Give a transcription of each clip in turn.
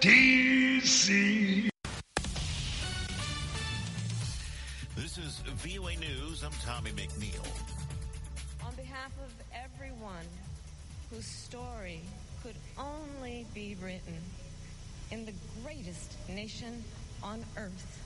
D.C. This is VOA News. I'm Tommy McNeil. On behalf of everyone whose story could only be written in the greatest nation on earth,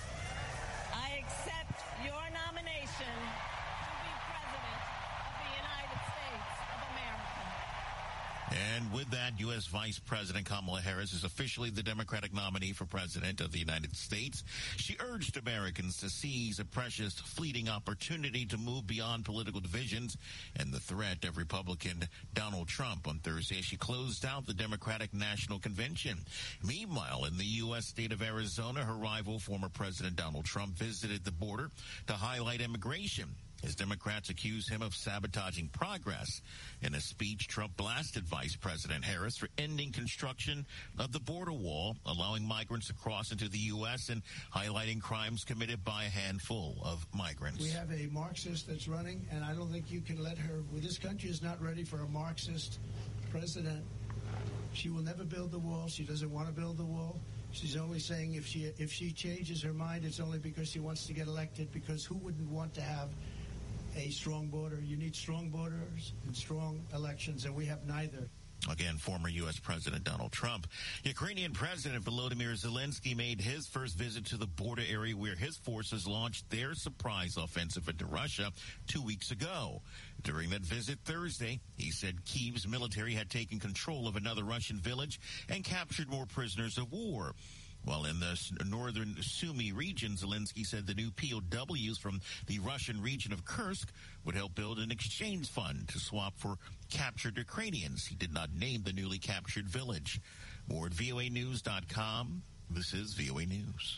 I accept your nomination to be President of the United States of America. And with that, U.S. Vice President Kamala Harris is officially the Democratic nominee for President of the United States. She urged Americans to seize a precious, fleeting opportunity to move beyond political divisions and the threat of Republican Donald Trump. On Thursday, she closed out the Democratic National Convention. Meanwhile, in the U.S. state of Arizona, her rival, former President Donald Trump, visited the border to highlight immigration, as Democrats accuse him of sabotaging progress. In a speech, Trump blasted Vice President Harris for ending construction of the border wall, allowing migrants to cross into the U.S. and highlighting crimes committed by a handful of migrants. We have a Marxist that's running, and I don't think you can let her. Well, this country is not ready for a Marxist president. She will never build the wall. She doesn't want to build the wall. She's only saying if she changes her mind, it's only because she wants to get elected, because who wouldn't want to have a strong border? You need strong borders and strong elections, and we have neither. Again, former U.S. President Donald Trump. Ukrainian President Volodymyr Zelensky made his first visit to the border area where his forces launched their surprise offensive into Russia 2 weeks ago. During that visit Thursday, he said Kyiv's military had taken control of another Russian village and captured more prisoners of war. While in the northern Sumy region, Zelensky said the new POWs from the Russian region of Kursk would help build an exchange fund to swap for captured Ukrainians. He did not name the newly captured village. More at voanews.com. This is VOA News.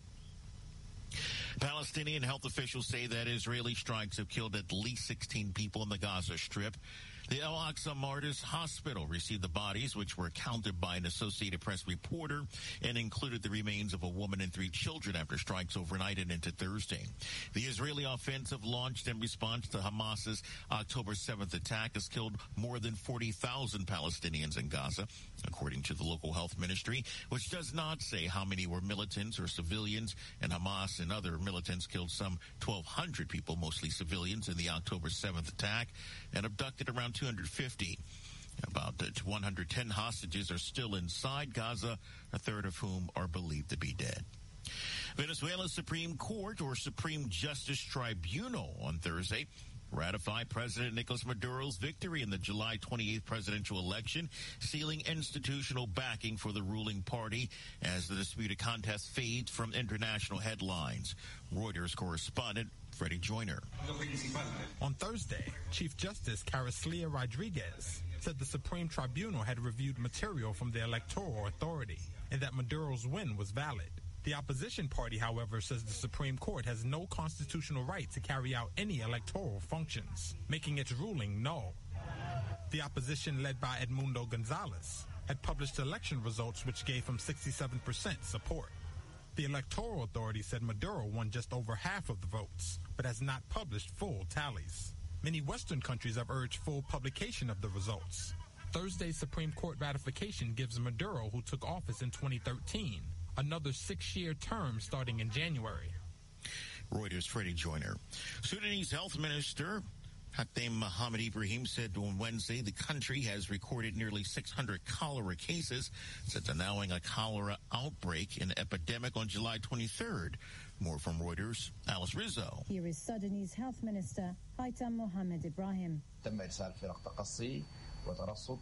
Palestinian health officials say that Israeli strikes have killed at least 16 people in the Gaza Strip. The Al-Aqsa Martyrs Hospital received the bodies, which were counted by an Associated Press reporter, and included the remains of a woman and 3 children after strikes overnight and into Thursday. The Israeli offensive launched in response to Hamas's October 7th attack has killed more than 40,000 Palestinians in Gaza, according to the local health ministry, which does not say how many were militants or civilians, and Hamas and other militants killed some 1,200 people, mostly civilians, in the October 7th attack, and abducted around 250. About 110 hostages are still inside Gaza, a third of whom are believed to be dead. Venezuela's Supreme Court, or Supreme Justice Tribunal, on Thursday ratified President Nicolas Maduro's victory in the July 28th presidential election, sealing institutional backing for the ruling party as the disputed contest fades from international headlines. Reuters correspondent Freddie Joyner. On Thursday, Chief Justice Caraslia Rodriguez said the Supreme Tribunal had reviewed material from the Electoral Authority and that Maduro's win was valid. The opposition party, however, says the Supreme Court has no constitutional right to carry out any electoral functions, making its ruling null. The opposition, led by Edmundo Gonzalez, had published election results which gave him 67% support. The Electoral Authority said Maduro won just over half of the votes, but has not published full tallies. Many Western countries have urged full publication of the results. Thursday's Supreme Court ratification gives Maduro, who took office in 2013, another 6-year term starting in January. Reuters' Freddie Joyner. Sudanese Health Minister Hatem Mohamed Ibrahim said on Wednesday the country has recorded nearly 600 cholera cases since announcing a cholera outbreak and epidemic on July 23rd. More from Reuters' Alice Rizzo. Here is Sudanese Health Minister Hatem Mohamed Ibrahim. تم إرسال فرق تقصي وترصد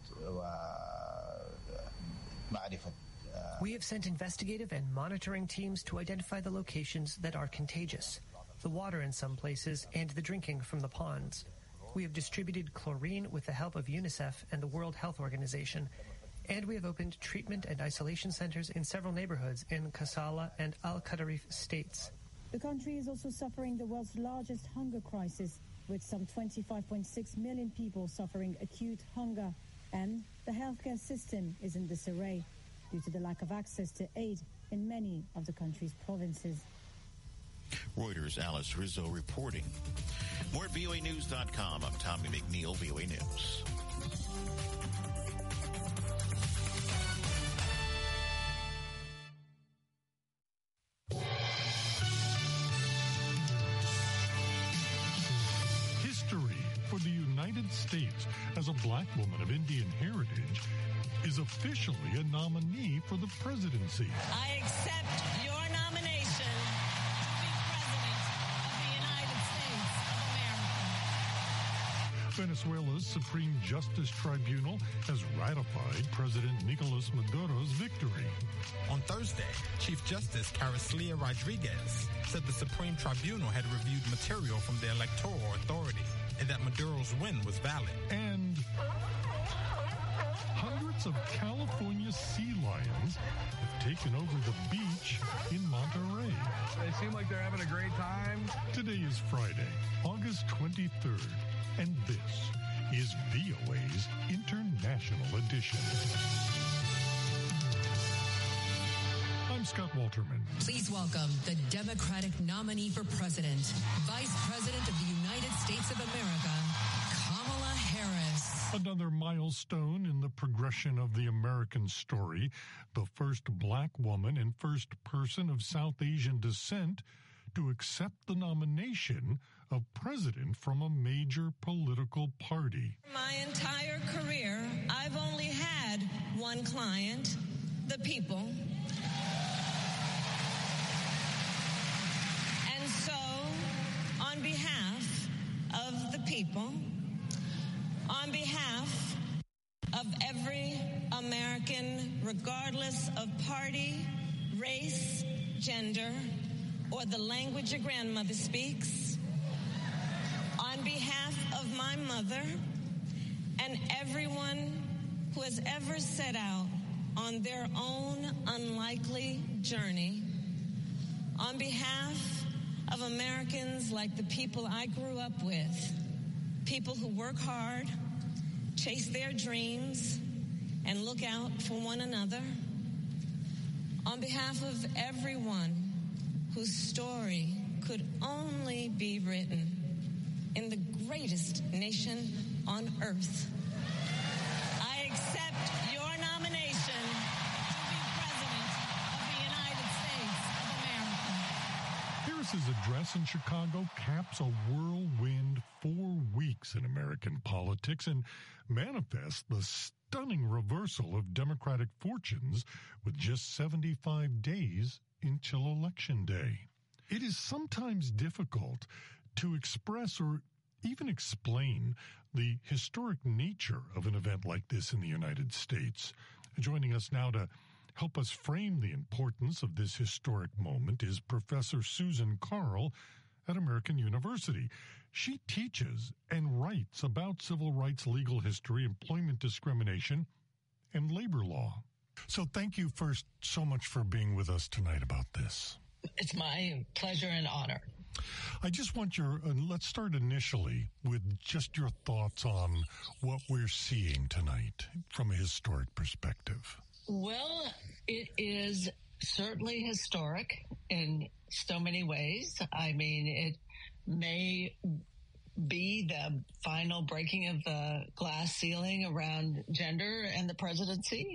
ومعرفة. We have sent investigative and monitoring teams to identify the locations that are contagious, the water in some places, and the drinking from the ponds. We have distributed chlorine with the help of UNICEF and the World Health Organization, and we have opened treatment and isolation centers in several neighborhoods in Kassala and Al-Qadarif states. The country is also suffering the world's largest hunger crisis, with some 25.6 million people suffering acute hunger, and the healthcare system is in disarray due to the lack of access to aid in many of the country's provinces. Reuters' Alice Rizzo reporting. More at voanews.com. I'm Tommy McNeil, VOA News. United States as a black woman of Indian heritage is officially a nominee for the presidency. I accept your nomination to be President of the United States of America. Venezuela's Supreme Justice Tribunal has ratified President Nicolas Maduro's victory. On Thursday, Chief Justice Carolina Rodriguez said the Supreme Tribunal had reviewed material from the Electoral Authority and that Maduro's win was valid. And hundreds of California sea lions have taken over the beach in Monterey. They seem like they're having a great time. Today is Friday, August 23rd, and this is VOA's International Edition. I'm Scott Walterman. Please welcome the Democratic nominee for president, Vice President of the United States of America, Kamala Harris. Another milestone in the progression of the American story, the first black woman and first person of South Asian descent to accept the nomination of president from a major political party. My entire career, I've only had one client, the people. And so, on behalf of the people, on behalf of every American, regardless of party, race, gender, or the language your grandmother speaks, on behalf of my mother and everyone who has ever set out on their own unlikely journey, on behalf of Americans like the people I grew up with, people who work hard, chase their dreams, and look out for one another, on behalf of everyone whose story could only be written in the greatest nation on earth, I accept your nomination to be President of the United States of America. Harris's address in Chicago caps a whirlwind 4 weeks in American politics and manifests the stunning reversal of Democratic fortunes with just 75 days until Election Day. It is sometimes difficult to express or even explain the historic nature of an event like this in the United States. Joining us now to help us frame the importance of this historic moment is Professor Susan Carl at American University. She teaches and writes about civil rights, legal history, employment discrimination, and labor law. So thank you first so much for being with us tonight about this. It's my pleasure and honor. I just want let's start initially with just your thoughts on what we're seeing tonight from a historic perspective. Well, it is certainly historic in so many ways. I mean, it may be the final breaking of the glass ceiling around gender and the presidency.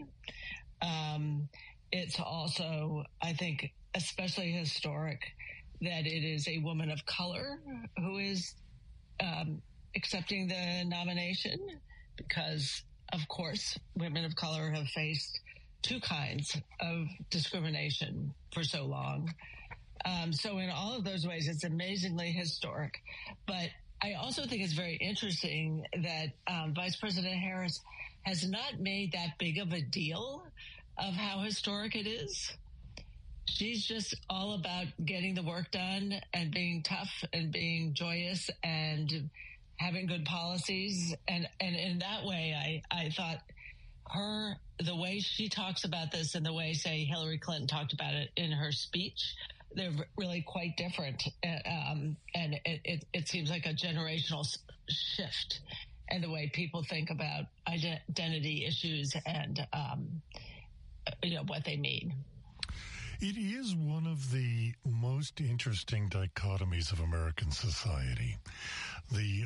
It's also, I think, especially historic that it is a woman of color who is accepting the nomination because, of course, women of color have faced two kinds of discrimination for so long. So in all of those ways, it's amazingly historic. But I also think it's very interesting that Vice President Harris has not made that big of a deal of how historic it is. She's just all about getting the work done and being tough and being joyous and having good policies. And in that way, I thought the way she talks about this and the way, say, Hillary Clinton talked about it in her speech, they're really quite different. And it seems like a generational shift in the way people think about identity issues and, what they mean. It is one of the most interesting dichotomies of American society. The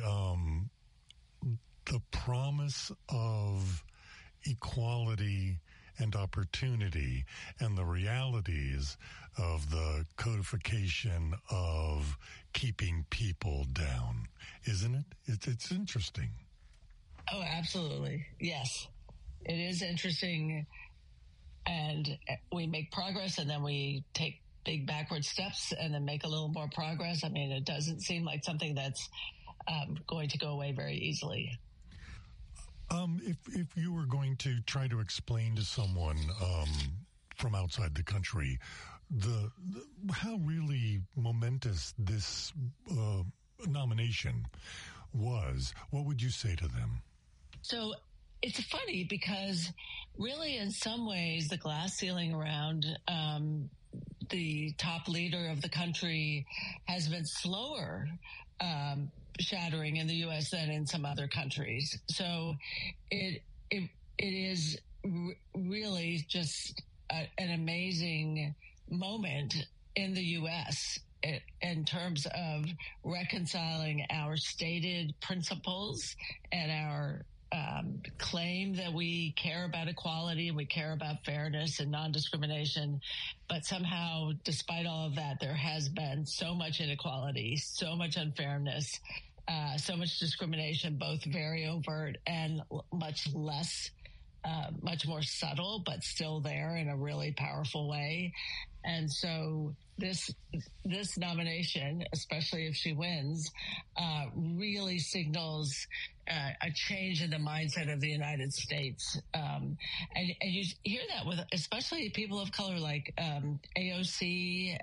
promise of equality and opportunity and the realities of the codification of keeping people down, isn't it? It's interesting. Oh, absolutely. Yes. It is interesting. And we make progress and then we take big backward steps and then make a little more progress. I mean, it doesn't seem like something that's going to go away very easily. If you were going to try to explain to someone from outside the country how really momentous this nomination was, what would you say to them? So it's funny because really in some ways the glass ceiling around the top leader of the country has been slower shattering in the U.S. than in some other countries. So it is really just an amazing moment in the U.S. in terms of reconciling our stated principles and our claim that we care about equality and we care about fairness and non-discrimination. But somehow, despite all of that, there has been so much inequality, so much unfairness, so much discrimination, both very overt and much more subtle, but still there in a really powerful way. And so this nomination, especially if she wins, really signals a change in the mindset of the United States. And you hear that with especially people of color like AOC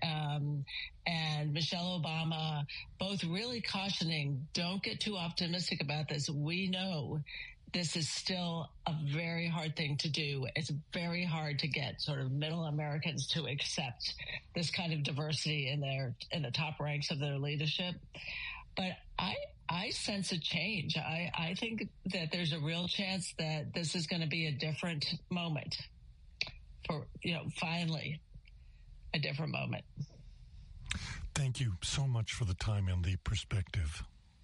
and Michelle Obama, both really cautioning, don't get too optimistic about this. We know this is still a very hard thing to do. It's very hard to get sort of middle Americans to accept this kind of diversity in the top ranks of their leadership. But I sense a change. I think that there's a real chance that this is going to be a different moment for, finally a different moment. Thank you so much for the time and the perspective.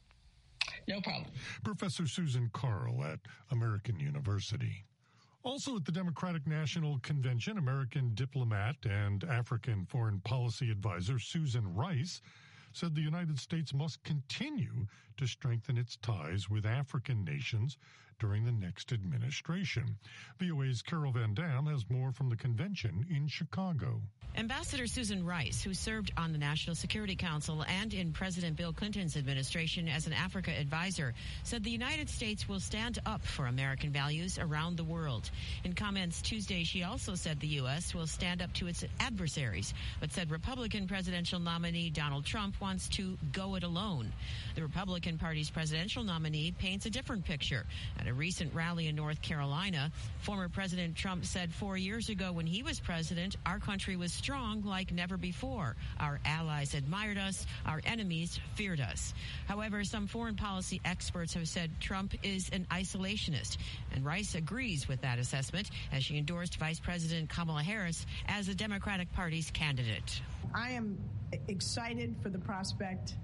No problem. Professor Susan Carl at American University. Also at the Democratic National Convention, American diplomat and African foreign policy advisor Susan Rice said the United States must continue to strengthen its ties with African nations during the next administration. VOA's Carol Van Dam has more from the convention in Chicago. Ambassador Susan Rice, who served on the National Security Council and in President Bill Clinton's administration as an Africa advisor, said the United States will stand up for American values around the world. In comments Tuesday, she also said the U.S. will stand up to its adversaries, but said Republican presidential nominee Donald Trump wants to go it alone. The Republican Party's presidential nominee paints a different picture. At a recent rally in North Carolina, former President Trump said 4 years ago when he was president, our country was strong like never before. Our allies admired us. Our enemies feared us. However, some foreign policy experts have said Trump is an isolationist, and Rice agrees with that assessment as she endorsed Vice President Kamala Harris as the Democratic Party's candidate. I am excited for the prospect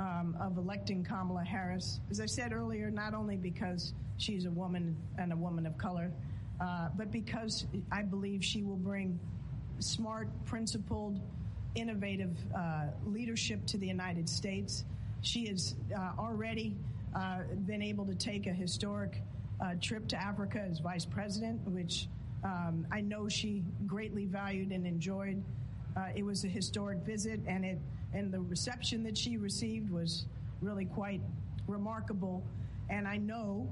of electing Kamala Harris. As I said earlier, not only because she's a woman and a woman of color, but because I believe she will bring smart, principled, innovative leadership to the United States. She has already been able to take a historic trip to Africa as vice president, which I know she greatly valued and enjoyed. It was a historic visit, and the reception that she received was really quite remarkable. And I know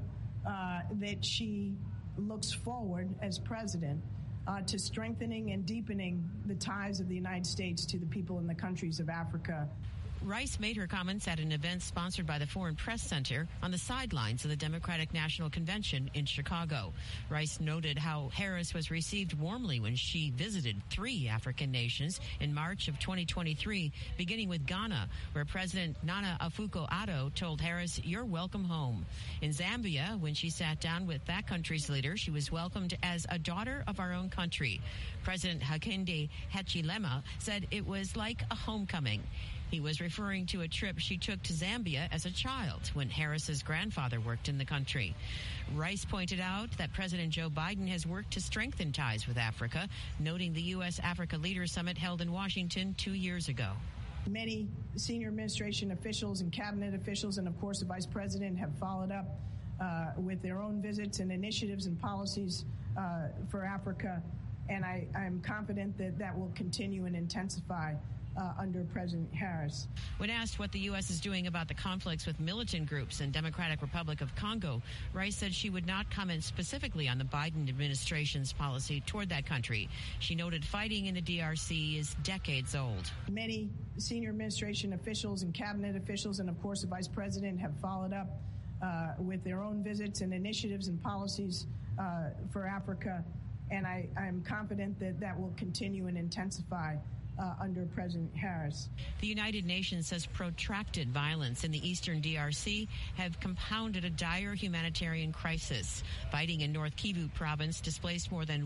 that she looks forward as president to strengthening and deepening the ties of the United States to the people in the countries of Africa. Rice made her comments at an event sponsored by the Foreign Press Center on the sidelines of the Democratic National Convention in Chicago. Rice noted how Harris was received warmly when she visited 3 African nations in March of 2023, beginning with Ghana, where President Nana Akufo-Addo told Harris, "You're welcome home." In Zambia, when she sat down with that country's leader, she was welcomed as a daughter of our own country. President Hakainde Hichilema said it was like a homecoming. He was referring to a trip she took to Zambia as a child when Harris's grandfather worked in the country. Rice pointed out that President Joe Biden has worked to strengthen ties with Africa, noting the U.S.-Africa Leaders Summit held in Washington 2 years ago. Many senior administration officials and cabinet officials and, of course, the vice president have followed up with their own visits and initiatives and policies for Africa. And I'm confident that that will continue and intensify under President Harris. When asked what the U.S. is doing about the conflicts with militant groups in Democratic Republic of Congo, Rice said she would not comment specifically on the Biden administration's policy toward that country. She noted fighting in the DRC is decades old. Many senior administration officials and cabinet officials, and of course the vice president, have followed up with their own visits and initiatives and policies for Africa. And I'm confident that that will continue and intensify under President Harris. The United Nations says protracted violence in the eastern DRC have compounded a dire humanitarian crisis. Fighting in North Kivu province displaced more than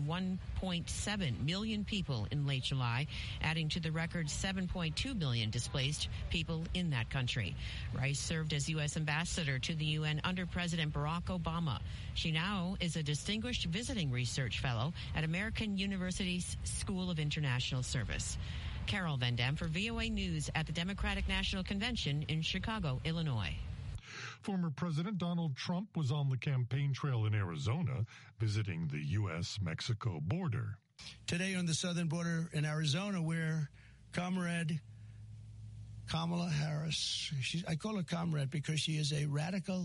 1.7 million people in late July, adding to the record 7.2 million displaced people in that country. Rice served as U.S. ambassador to the UN under President Barack Obama. She now is a distinguished visiting research fellow at American University's School of International Service. Carol Van Dam for VOA News at the Democratic National Convention in Chicago, Illinois. Former President Donald Trump was on the campaign trail in Arizona, visiting the U.S.-Mexico border. Today on the southern border in Arizona, where Comrade Kamala Harris, I call her Comrade because she is a radical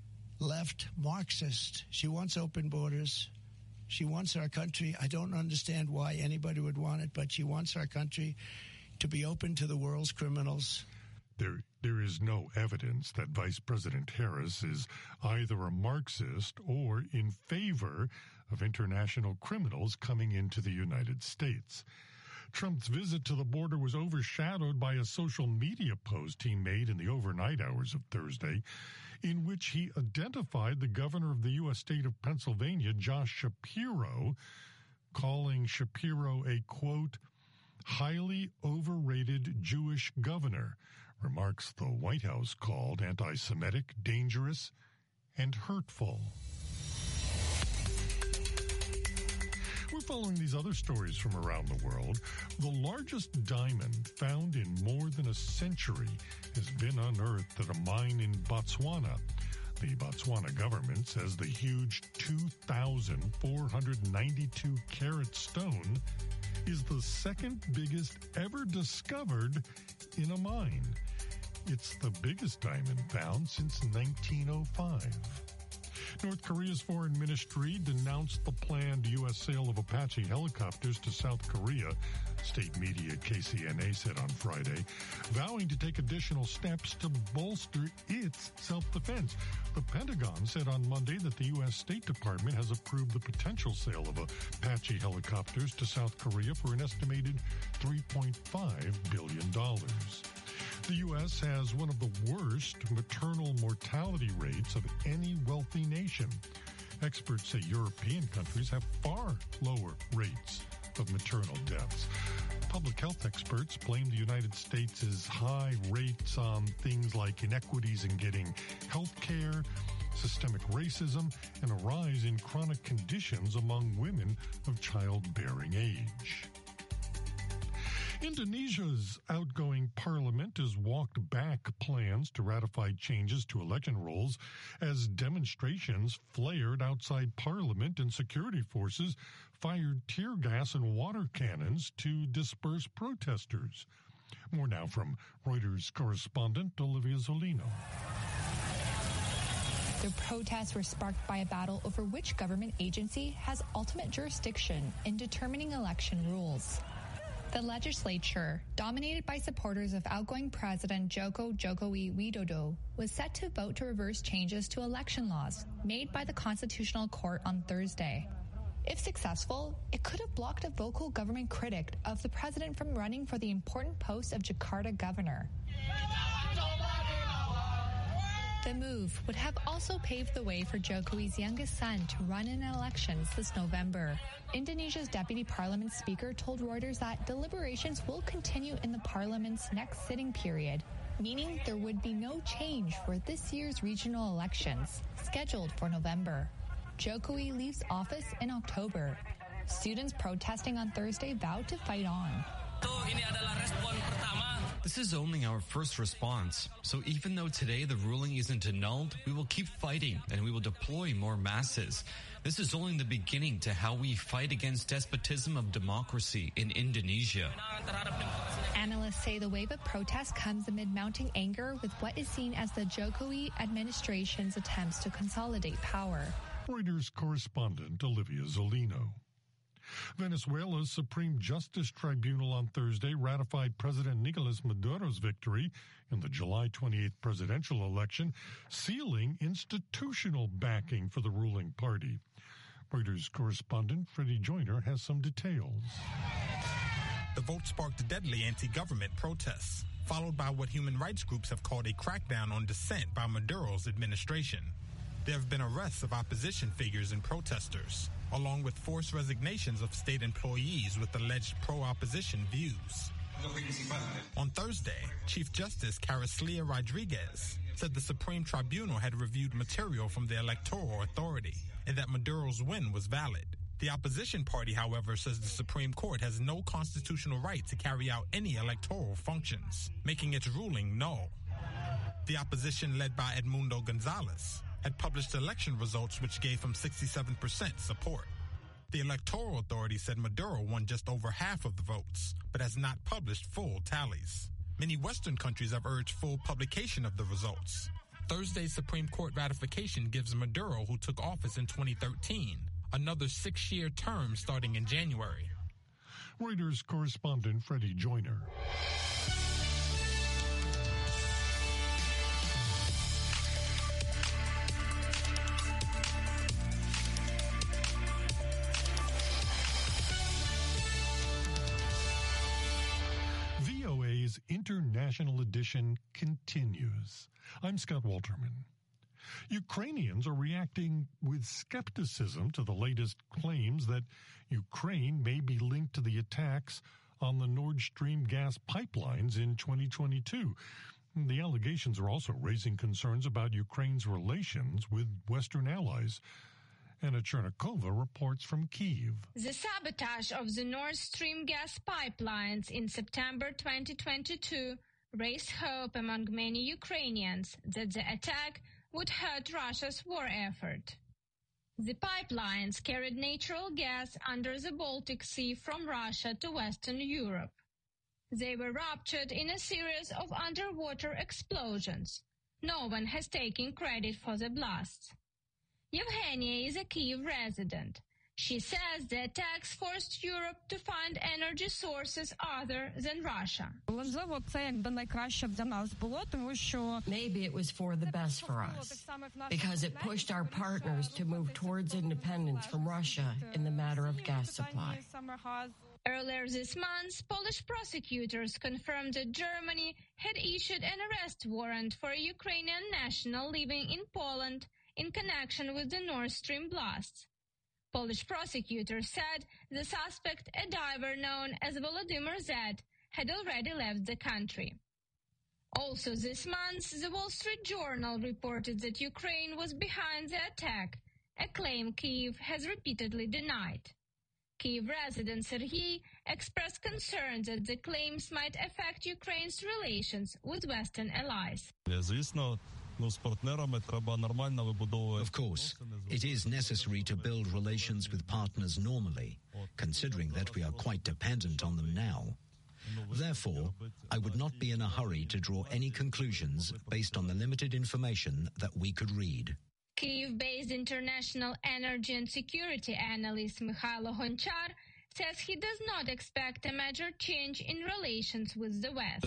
left Marxist. She wants open borders. She wants our country. I don't understand why anybody would want it, but she wants our country to be open to the world's criminals. There is no evidence that Vice President Harris is either a Marxist or in favor of international criminals coming into the United States. Trump's visit to the border was overshadowed by a social media post he made in the overnight hours of Thursday, in which he identified the governor of the U.S. state of Pennsylvania, Josh Shapiro, calling Shapiro a, quote, highly overrated Jewish governor, remarks the White House called anti-Semitic, dangerous, and hurtful. We're following these other stories from around the world. The largest diamond found in more than a century has been unearthed at a mine in Botswana. The Botswana government says the huge 2,492 carat stone is the second biggest ever discovered in a mine. It's the biggest diamond found since 1905. North Korea's foreign ministry denounced the planned U.S. sale of Apache helicopters to South Korea, state media KCNA said on Friday, vowing to take additional steps to bolster its self-defense. The Pentagon said on Monday that the U.S. State Department has approved the potential sale of Apache helicopters to South Korea for an estimated $3.5 billion. The U.S. has one of the worst maternal mortality rates of any wealthy nation. Experts say European countries have far lower rates of maternal deaths. Public health experts blame the United States' high rates on things like inequities in getting health care, systemic racism, and a rise in chronic conditions among women of childbearing age. Indonesia's outgoing parliament has walked back plans to ratify changes to election rules as demonstrations flared outside parliament and security forces fired tear gas and water cannons to disperse protesters. More now from Reuters correspondent Olivia Zolino. The protests were sparked by a battle over which government agency has ultimate jurisdiction in determining election rules. The legislature, dominated by supporters of outgoing President Joko Widodo, was set to vote to reverse changes to election laws made by the Constitutional Court on Thursday. If successful, it could have blocked a vocal government critic of the president from running for the important post of Jakarta governor. The move would have also paved the way for Jokowi's youngest son to run in elections this November. Indonesia's deputy parliament speaker told Reuters that deliberations will continue in the parliament's next sitting period, meaning there would be no change for this year's regional elections, scheduled for November. Jokowi leaves office in October. Students protesting on Thursday vowed to fight on. Ini adalah respon pertama This is only our first response. So even though today the ruling isn't annulled, we will keep fighting and we will deploy more masses. This is only the beginning to how we fight against despotism of democracy in Indonesia. Analysts say the wave of protests comes amid mounting anger with what is seen as the Jokowi administration's attempts to consolidate power. Reuters correspondent Olivia Zolino. Venezuela's Supreme Justice Tribunal on Thursday ratified President Nicolas Maduro's victory in the July 28th presidential election, sealing institutional backing for the ruling party. Reuters correspondent Freddie Joyner has some details. The vote sparked deadly anti-government protests, followed by what human rights groups have called a crackdown on dissent by Maduro's administration. There have been arrests of opposition figures and protesters, along with forced resignations of state employees with alleged pro-opposition views. On Thursday, Chief Justice Carolina Rodriguez said the Supreme Tribunal had reviewed material from the Electoral Authority and that Maduro's win was valid. The opposition party, however, says the Supreme Court has no constitutional right to carry out any electoral functions, making its ruling null. The opposition, led by Edmundo Gonzalez, had published election results which gave him 67% support. The Electoral Authority said Maduro won just over half of the votes, but has not published full tallies. Many Western countries have urged full publication of the results. Thursday's Supreme Court ratification gives Maduro, who took office in 2013, another 6-year term starting in January. Reuters correspondent Freddie Joyner. VOA's International Edition continues. I'm Scott Walterman. Ukrainians are reacting with skepticism to the latest claims that Ukraine may be linked to the attacks on the Nord Stream gas pipelines in 2022. The allegations are also raising concerns about Ukraine's relations with Western allies. Anna Chernikova reports from Kyiv. The sabotage of the Nord Stream gas pipelines in September 2022 raised hope among many Ukrainians that the attack would hurt Russia's war effort. The pipelines carried natural gas under the Baltic Sea from Russia to Western Europe. They were ruptured in a series of underwater explosions. No one has taken credit for the blasts. Yevgenia is a Kyiv resident. She says the attacks forced Europe to find energy sources other than Russia. Maybe it was for the best for us, because it pushed our partners to move towards independence from Russia in the matter of gas supply. Earlier this month, Polish prosecutors confirmed that Germany had issued an arrest warrant for a Ukrainian national living in Poland in connection with the Nord Stream blasts. Polish prosecutors said the suspect, a diver known as Volodymyr Z, had already left the country. Also this month, the Wall Street Journal reported that Ukraine was behind the attack, a claim Kyiv has repeatedly denied. Kyiv resident Serhiy expressed concern that the claims might affect Ukraine's relations with Western allies. Of course, it is necessary to build relations with partners normally, considering that we are quite dependent on them now. Therefore, I would not be in a hurry to draw any conclusions based on the limited information that we could read. Kyiv-based international energy and security analyst Mikhailo Gonchar says he does not expect a major change in relations with the West.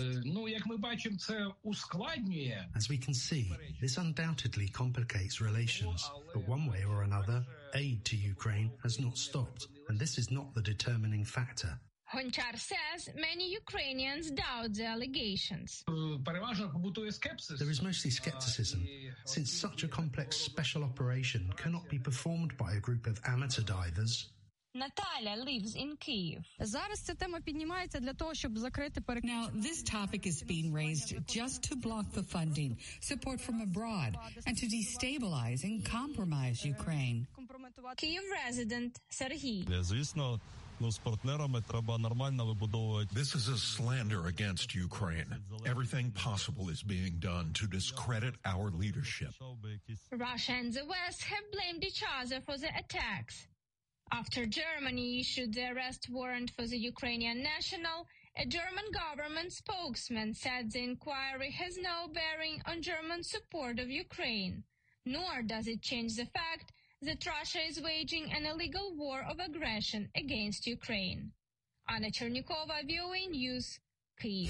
As we can see, this undoubtedly complicates relations, but one way or another, aid to Ukraine has not stopped, and this is not the determining factor. Gonchar says many Ukrainians doubt the allegations. There is mostly skepticism, since such a complex special operation cannot be performed by a group of amateur divers. Natalia lives in Kyiv. Now, this topic is being raised just to block the funding, support from abroad, and to destabilize and compromise Ukraine. Kyiv resident Serhiy. This is a slander against Ukraine. Everything possible is being done to discredit our leadership. Russia and the West have blamed each other for the attacks. After Germany issued the arrest warrant for the Ukrainian national, a German government spokesman said the inquiry has no bearing on German support of Ukraine, nor does it change the fact that Russia is waging an illegal war of aggression against Ukraine. Anna Chernikova, VOA News, Kyiv.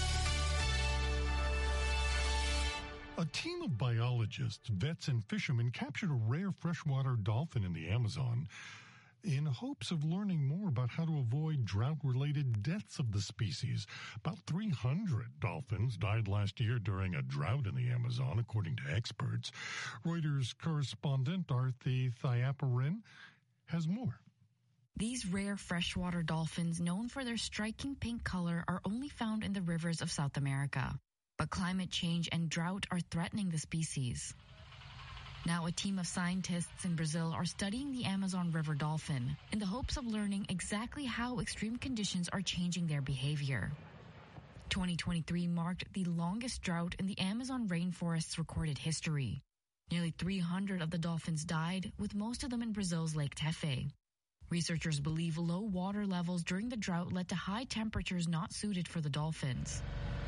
A team of biologists, vets, and fishermen captured a rare freshwater dolphin in the Amazon in hopes of learning more about how to avoid drought-related deaths of the species. About 300 dolphins died last year during a drought in the Amazon, according to experts. Reuters correspondent Arthi Thayaparan has more. These rare freshwater dolphins, known for their striking pink color, are only found in the rivers of South America. But climate change and drought are threatening the species. Now, a team of scientists in Brazil are studying the Amazon River dolphin in the hopes of learning exactly how extreme conditions are changing their behavior. 2023 marked the longest drought in the Amazon rainforest's recorded history. Nearly 300 of the dolphins died, with most of them in Brazil's Lake Tefé. Researchers believe low water levels during the drought led to high temperatures not suited for the dolphins.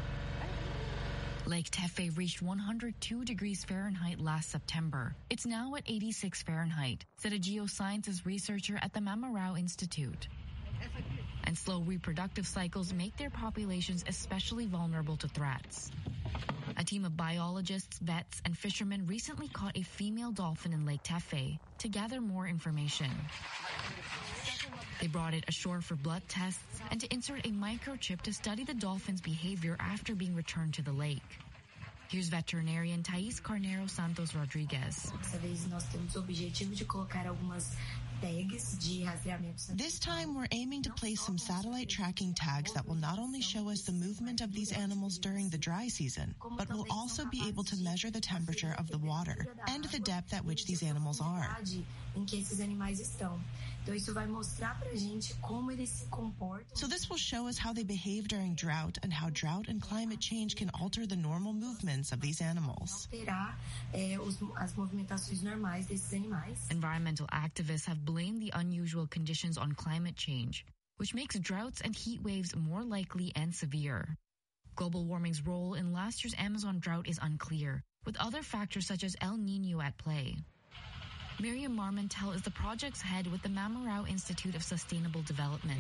Lake Tefé reached 102 degrees Fahrenheit last September. It's now at 86 Fahrenheit, said a geosciences researcher at the Mamarau Institute. And slow reproductive cycles make their populations especially vulnerable to threats. A team of biologists, vets, and fishermen recently caught a female dolphin in Lake Tefé to gather more information. They brought it ashore for blood tests and to insert a microchip to study the dolphin's behavior after being returned to the lake. Here's veterinarian Thais Carneiro Santos Rodriguez. This time, we're aiming to place some satellite tracking tags that will not only show us the movement of these animals during the dry season, but will also be able to measure the temperature of the water and the depth at which these animals are. So this will show us how they behave during drought and how drought and climate change can alter the normal movements of these animals. Environmental activists have blamed the unusual conditions on climate change, which makes droughts and heat waves more likely and severe. Global warming's role in last year's Amazon drought is unclear, with other factors such as El Niño at play. Miriam Marmontel is the project's head with the Mamarau Institute of Sustainable Development.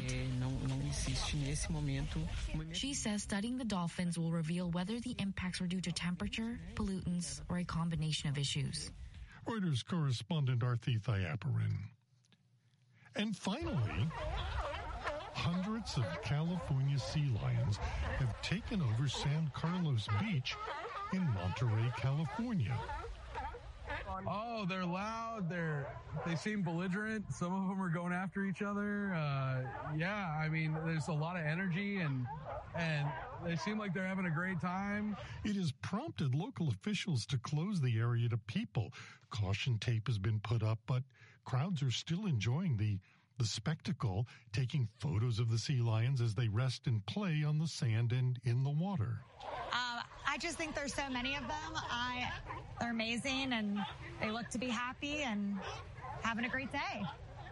She says studying the dolphins will reveal whether the impacts were due to temperature, pollutants, or a combination of issues. Reuters correspondent Arthi Thayaparan. And finally, hundreds of California sea lions have taken over San Carlos Beach in Monterey, California. Oh, they're loud. They seem belligerent. Some of them are going after each other. Yeah, I mean, there's a lot of energy and they seem like they're having a great time. It has prompted local officials to close the area to people. Caution tape has been put up, but crowds are still enjoying the spectacle, taking photos of the sea lions as they rest and play on the sand and in the water. I just think there's so many of them. They're amazing, and they look to be happy and having a great day.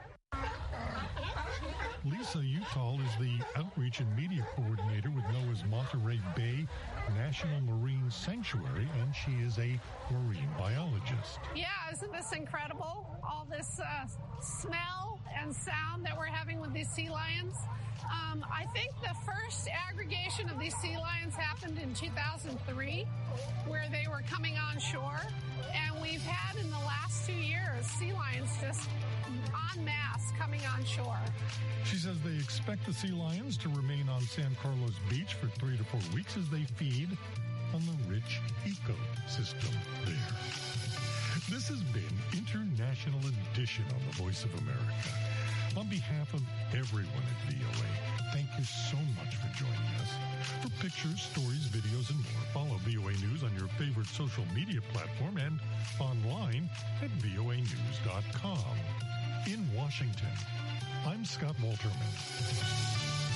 Lisa Utall is the Outreach and Media Coordinator with NOAA's Monterey Bay National Marine Sanctuary, and she is a marine biologist. Yeah, isn't this incredible? All this smell and sound that we're having with these sea lions. I think the first aggregation of these sea lions happened in 2003, where they were coming on shore. And we've had in the last 2 years, sea lions just en masse coming on shore. She says they expect the sea lions to remain on San Carlos Beach for 3 to 4 weeks as they feed on the rich ecosystem there. This has been International Edition on the Voice of America. On behalf of everyone at VOA, thank you so much for joining us. For pictures, stories, videos, and more, follow VOA News on your favorite social media platform and online at voanews.com. In Washington, I'm Scott Walterman.